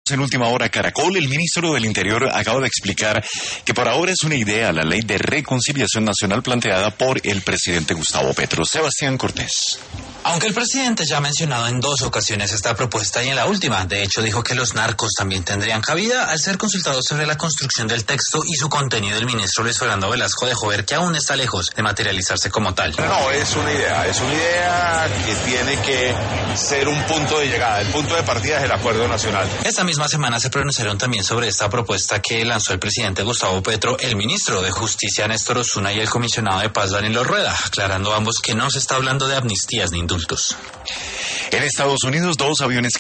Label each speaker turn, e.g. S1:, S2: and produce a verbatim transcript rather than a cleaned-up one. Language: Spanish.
S1: En última hora, Caracol, el ministro del Interior acaba de explicar que por ahora es una idea la ley de reconciliación nacional planteada por el presidente Gustavo Petro. Sebastián Cortés.
S2: Aunque el presidente ya ha mencionado en dos ocasiones esta propuesta y en la última, de hecho dijo que los narcos también tendrían cabida, al ser consultado sobre la construcción del texto y su contenido, el ministro Luis Fernando Velasco dejó ver que aún está lejos de materializarse como tal.
S3: No, es una idea, es una idea que tiene que ser un punto de llegada. El punto de partida es el acuerdo nacional.
S2: Esta misma semana se pronunciaron también sobre esta propuesta que lanzó el presidente Gustavo Petro, el ministro de Justicia Néstor Osuna y el comisionado de paz Danilo Rueda, aclarando ambos que no se está hablando de amnistías ni indultos.
S1: En Estados Unidos, dos aviones